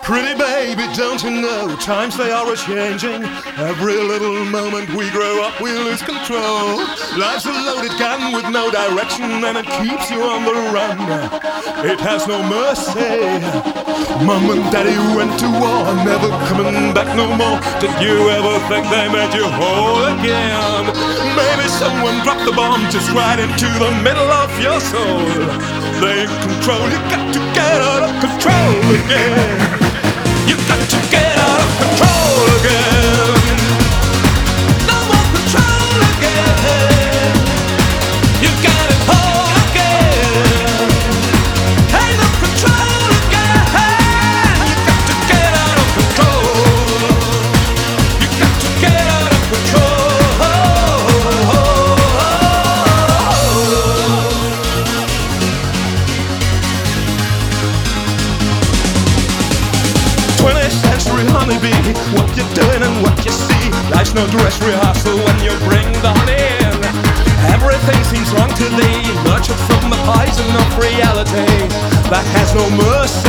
Pretty baby, don't you know times they are a-changing. Every little moment we grow up, we lose control. Life's a loaded gun with no direction, and it keeps you on the run. It has no mercy. Mom and Daddy went to war, never coming back no more. Did you ever think they made you whole again? Maybe someone dropped the bomb just right into the middle of your soul. They control, you got to get out of control again. You got to get out of control again. No more control again. You got it all again. Ain't no control again. You got to get out of control. You got to get out of control. 20th century honeybee, what you're doing and what you see. Life's no dress rehearsal when you bring the honey in. Everything seems wrong to thee, nurtured from the poison of reality that has no mercy.